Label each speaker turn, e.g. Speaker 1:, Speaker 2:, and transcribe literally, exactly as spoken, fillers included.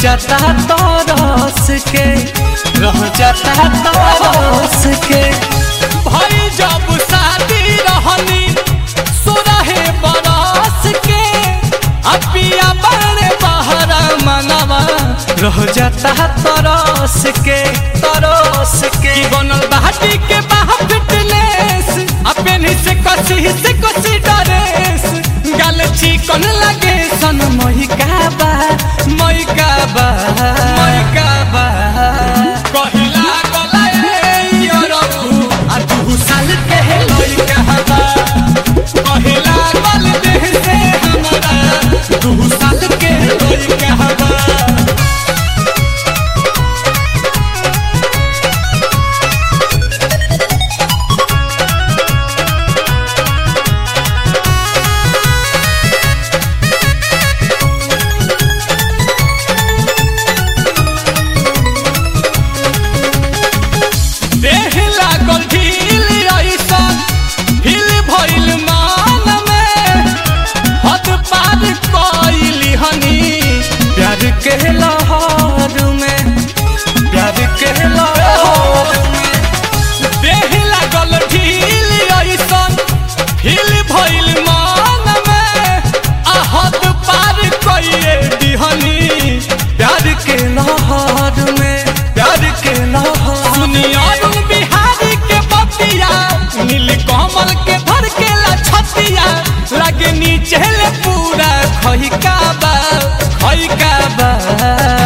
Speaker 1: जाता तरस के, रह जाता तरस के।
Speaker 2: भाई जब शादी रहनी सोरहे बरस के, अपिया बड़े बहरा मनवा
Speaker 1: रह जाता तरस के, तरस के।
Speaker 2: बनल बाटी के बाह फिटनेस, अपने से कसी से कसी डरेस, गल चिकन लगे सन महिका बा, महिका बा, महिका बा। कहिला गलाए योरबू आ दू साल के लइका बा, कहिला गल देह से हमरा दू साल के लइका बा।
Speaker 1: के लहर में, प्यार के लहर में
Speaker 2: देह लागल ढील ऐसन फील भइल मन में, आहत पार कइए दिहनी
Speaker 1: प्यार के लहर में, प्यार के लहर।
Speaker 2: सुनिया बिहारी के बतिया, नील कमल के भर के लछतिया, लगे नीचे ले पूरा खइका बा, खइका बा।